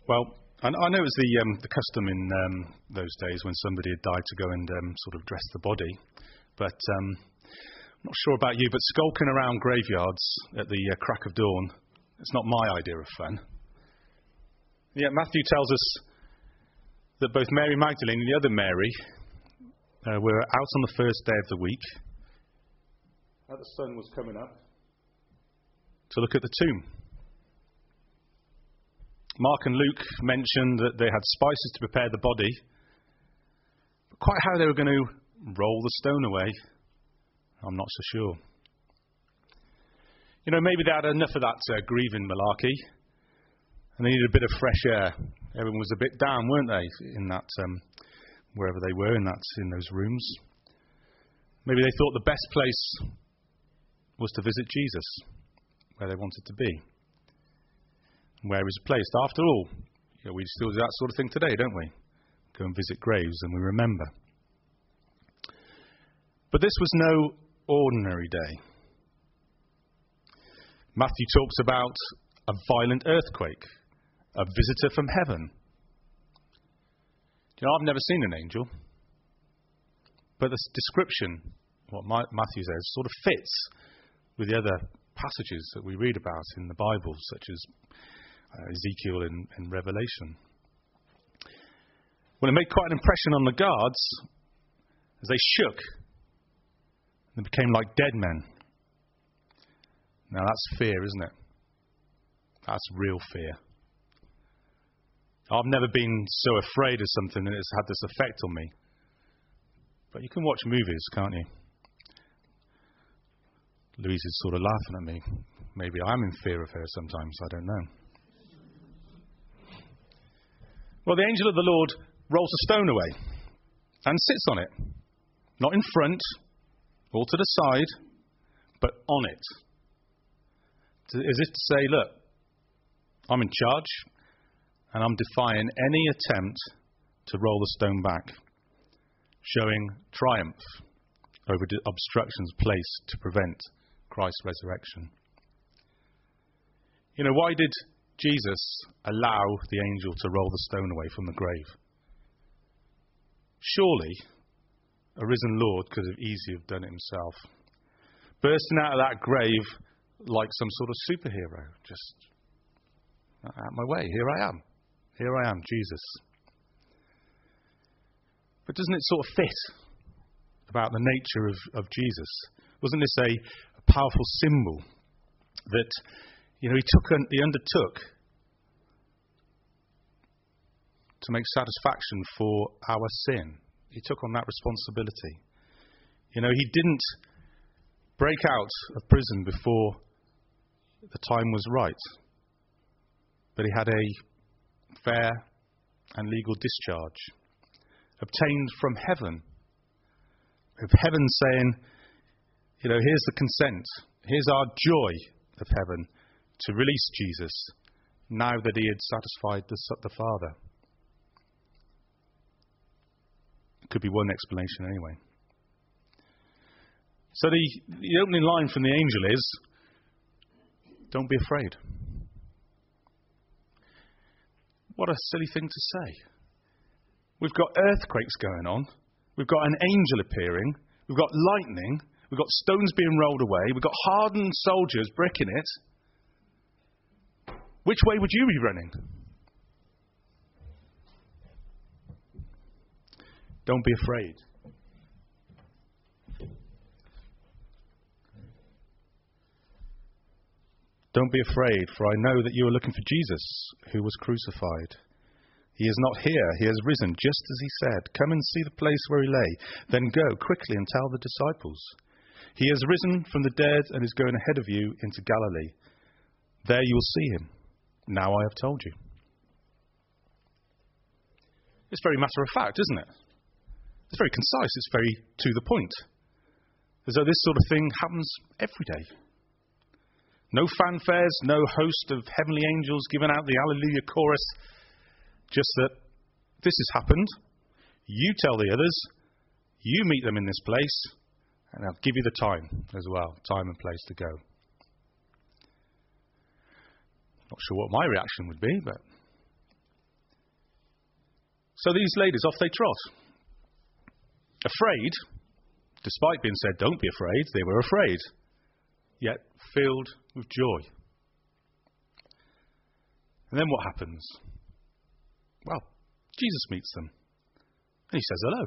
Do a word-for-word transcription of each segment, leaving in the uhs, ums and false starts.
Well, I, I know it was the um, the custom in um, those days when somebody had died to go and um, sort of dress the body. But um, I'm not sure about you, but skulking around graveyards at the uh, crack of dawn, it's not my idea of fun. Yet Matthew tells us that both Mary Magdalene and the other Mary uh, were out on the first day of the week, as the sun was coming up, to look at the tomb. Mark and Luke mentioned that they had spices to prepare the body, but quite how they were going to roll the stone away, I'm not so sure. You know, maybe they had enough of that uh, grieving malarkey, and they needed a bit of fresh air. Everyone was a bit down, weren't they, in that, um, wherever they were in that, in those rooms. Maybe they thought the best place was to visit Jesus, where they wanted to be. Where is placed? After all, you know, we still do that sort of thing today, don't we? Go and visit graves and we remember. But this was no ordinary day. Matthew talks about a violent earthquake, a visitor from heaven. You know, I've never seen an angel, but the description, what Matthew says, sort of fits with the other passages that we read about in the Bible, such as Uh, Ezekiel and, and Revelation. Well, it made quite an impression on the guards as they shook and became like dead men. Now that's fear, isn't it? That's real fear. I've never been so afraid of something that it's had this effect on me. But you can watch movies, can't you? Louise is sort of laughing at me. Maybe I'm in fear of her sometimes, I don't know. Well, the angel of the Lord rolls a stone away and sits on it. Not in front or to the side, but on it. As if to say, look, I'm in charge and I'm defying any attempt to roll the stone back, showing triumph over the obstructions placed to prevent Christ's resurrection. You know, why did Jesus allow the angel to roll the stone away from the grave? Surely a risen Lord could have easily have done it himself, bursting out of that grave like some sort of superhero. Just out my way, here I am, here I am, Jesus. But doesn't it sort of fit about the nature of, of Jesus? Wasn't this a, a powerful symbol that, you know, he took, he undertook to make satisfaction for our sin. He took on that responsibility. You know, he didn't break out of prison before the time was right, but he had a fair and legal discharge, obtained from heaven, of heaven saying, you know, here's the consent, here's our joy of heaven, to release Jesus, now that he had satisfied the, the Father. Could be one explanation anyway. So the, the opening line from the angel is, don't be afraid. What a silly thing to say. We've got earthquakes going on. We've got an angel appearing. We've got lightning. We've got stones being rolled away. We've got hardened soldiers bricking it. Which way would you be running? Don't be afraid. Don't be afraid, for I know that you are looking for Jesus, who was crucified. He is not here, he has risen, just as he said. Come and see the place where he lay. Then go quickly and tell the disciples. He has risen from the dead and is going ahead of you into Galilee. There you will see him. Now I have told you. It's very matter of fact, isn't it? It's very concise. It's very to the point. As though this sort of thing happens every day. No fanfares, no host of heavenly angels giving out the Alleluia chorus. Just that this has happened. You tell the others. You meet them in this place. And I'll give you the time as well. Time and place to go. Not sure what my reaction would be, but So these ladies, off they trot. Afraid, despite being said, don't be afraid, they were afraid, yet filled with joy. And then what happens? Well, Jesus meets them, and he says hello.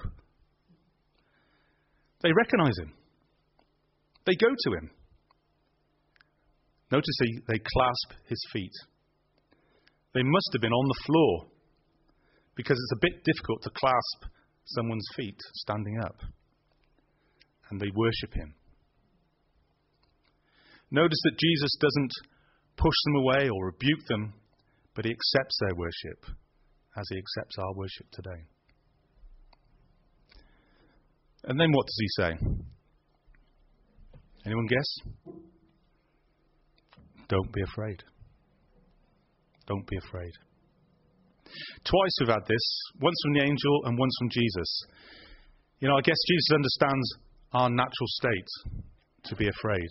They recognise him. They go to him. Notice they, they clasp his feet. They must have been on the floor, because it's a bit difficult to clasp someone's feet standing up. And they worship him. Notice that Jesus doesn't push them away or rebuke them, but he accepts their worship as he accepts our worship today. And then what does he say? Anyone guess? Don't be afraid. Don't be afraid. Twice we've had this, once from the angel and once from Jesus. You know, I guess Jesus understands our natural state to be afraid.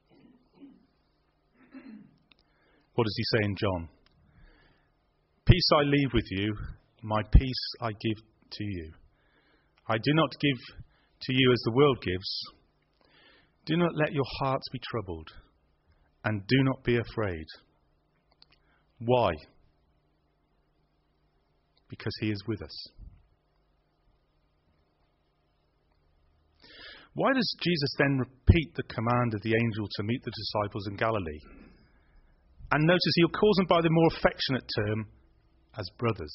What does he say in John? Peace I leave with you, my peace I give to you. I do not give to you as the world gives. Do not let your hearts be troubled, and do not be afraid. Why? Because he is with us. Why does Jesus then repeat the command of the angel to meet the disciples in Galilee? And notice he calls them by the more affectionate term as brothers.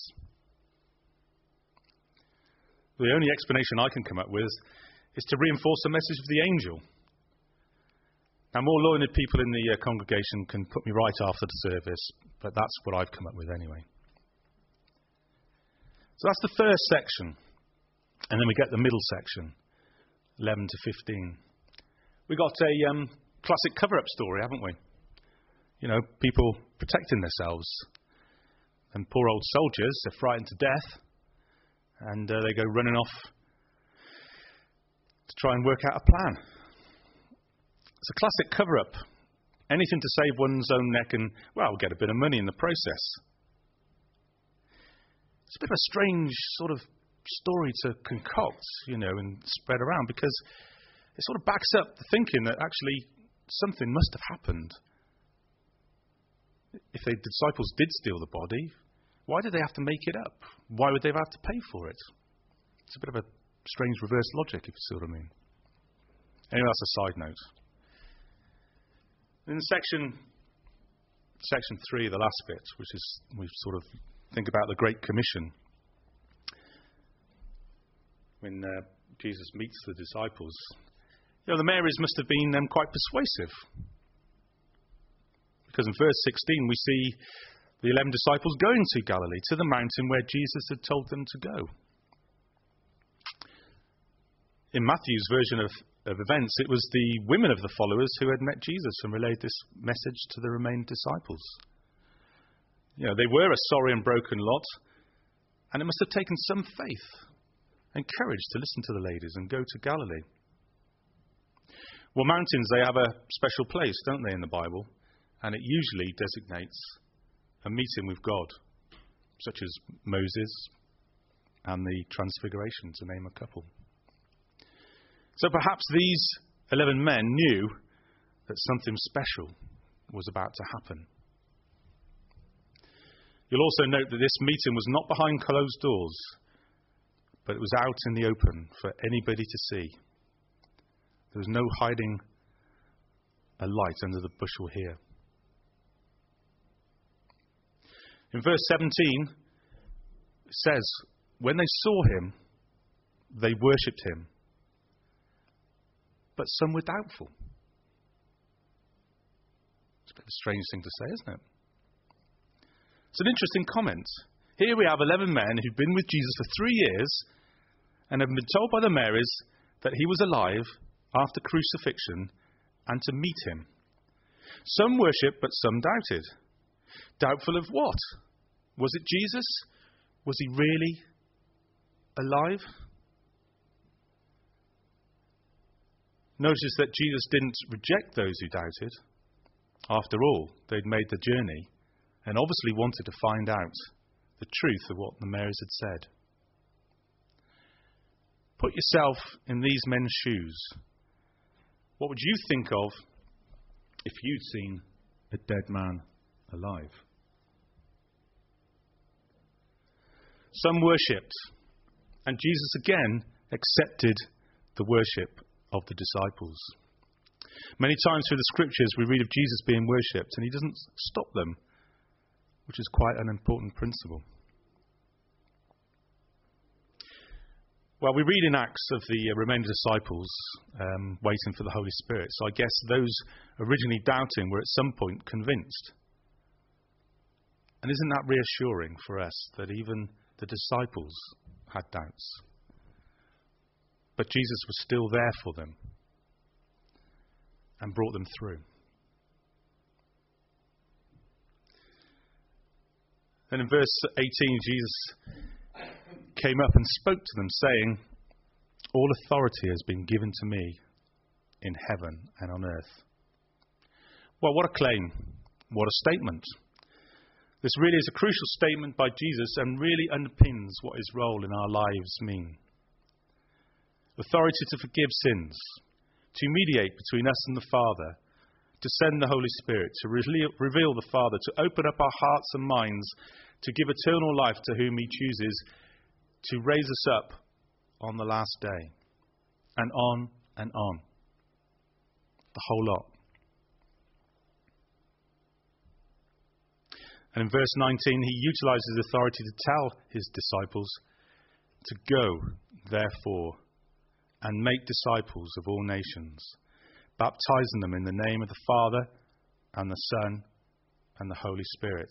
The only explanation I can come up with is to reinforce the message of the angel. Now, more learned people in the uh, congregation can put me right after the service, but that's what I've come up with anyway. So that's the first section. And then we get the middle section, eleven to fifteen. We've got a um, classic cover-up story, haven't we? You know, people protecting themselves. And poor old soldiers, they're frightened to death. And uh, they go running off to try and work out a plan. It's a classic cover-up. Anything to save one's own neck and, well, get a bit of money in the process. It's a bit of a strange sort of story to concoct, you know, and spread around, because it sort of backs up the thinking that actually something must have happened. If the disciples did steal the body, why did they have to make it up? Why would they have to pay for it? It's a bit of a strange reverse logic, if you see what I mean. Anyway, that's a side note. In section section three, the last bit, which is we sort of think about the Great Commission, when uh, Jesus meets the disciples, you know, the Marys must have been um, quite persuasive, because in verse sixteen we see the eleven disciples going to Galilee, to the mountain where Jesus had told them to go. In Matthew's version of, of events, it was the women of the followers who had met Jesus and relayed this message to the remaining disciples. You know, they were a sorry and broken lot, and it must have taken some faith and courage to listen to the ladies and go to Galilee. Well, mountains, they have a special place, don't they, in the Bible? And it usually designates a meeting with God, such as Moses and the Transfiguration, to name a couple. So perhaps these eleven men knew that something special was about to happen. You'll also note that this meeting was not behind closed doors, but it was out in the open for anybody to see. There was no hiding a light under the bushel here. In verse seventeen, it says, when they saw him, they worshipped him. But some were doubtful. It's a bit of a strange thing to say, isn't it? It's an interesting comment. Here we have eleven men who've been with Jesus for three years and have been told by the Marys that he was alive after crucifixion and to meet him. Some worshipped, but some doubted. Doubtful of what? Was it Jesus? Was he really alive? Notice that Jesus didn't reject those who doubted. After all, they'd made the journey and obviously wanted to find out the truth of what the Marys had said. put yourself in these men's shoes. What would you think of if you'd seen a dead man alive? Some worshipped, and Jesus again accepted the worship of the disciples. Many times through the scriptures we read of Jesus being worshipped, and he doesn't stop them, which is quite an important principle. Well, we read in Acts of the remainder disciples um, waiting for the Holy Spirit. So I guess those originally doubting were at some point convinced. And isn't that reassuring for us that even the disciples had doubts? But Jesus was still there for them and brought them through. And in verse eighteen, Jesus came up and spoke to them, saying, "All authority has been given to me in heaven and on earth." Well, what a claim. What a statement. This really is a crucial statement by Jesus and really underpins what his role in our lives mean. Authority to forgive sins, to mediate between us and the Father, to send the Holy Spirit, to reveal the Father, to open up our hearts and minds, to give eternal life to whom he chooses, to raise us up on the last day, and on and on. The whole lot. And in verse nineteen, he utilizes his authority to tell his disciples to go, therefore, and make disciples of all nations, baptizing them in the name of the Father and the Son and the Holy Spirit.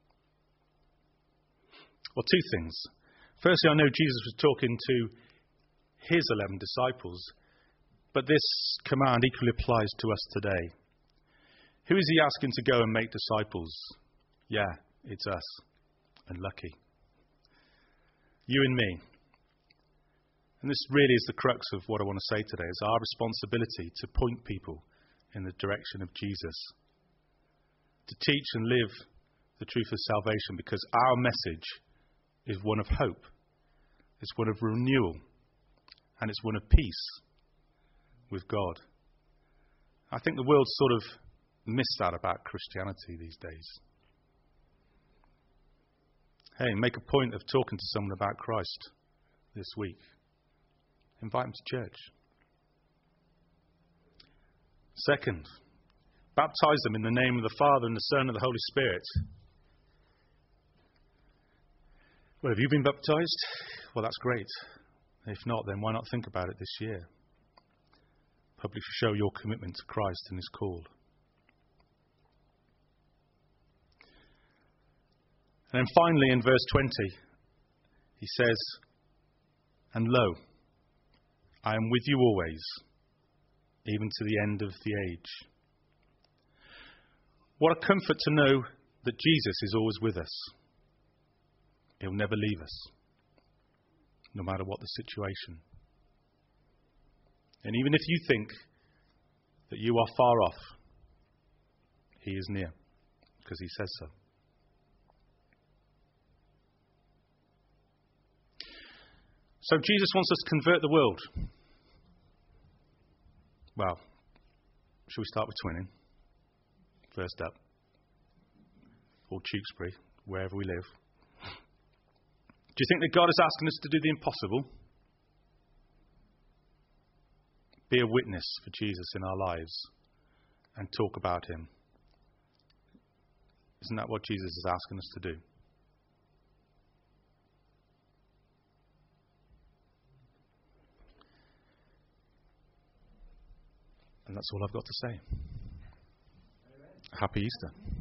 Well, two things. Firstly, I know Jesus was talking to his eleven disciples, but this command equally applies to us today. Who is he asking to go and make disciples? Yeah, it's us. And lucky. You and me. And this really is the crux of what I want to say today, is our responsibility to point people in the direction of Jesus. To teach and live the truth of salvation, because our message is one of hope. It's one of renewal. And it's one of peace with God. I think the world sort of missed that about Christianity these days. Hey, make a point of talking to someone about Christ this week. Invite them to church. Second, baptize them in the name of the Father and the Son and the Holy Spirit. Well, have you been baptized? Well, that's great. If not, then why not think about it this year? Publicly show your commitment to Christ and his call. And then finally, in verse twenty, he says, "And lo, I am with you always, even to the end of the age." What a comfort to know that Jesus is always with us. He'll never leave us, no matter what the situation. And even if you think that you are far off, he is near, because he says so. So Jesus wants us to convert the world. Well, shall we start with Twinning? First up. Or Tewkesbury, wherever we live. Do you think that God is asking us to do the impossible? Be a witness for Jesus in our lives and talk about him. Isn't that what Jesus is asking us to do? And that's all I've got to say. Happy Easter.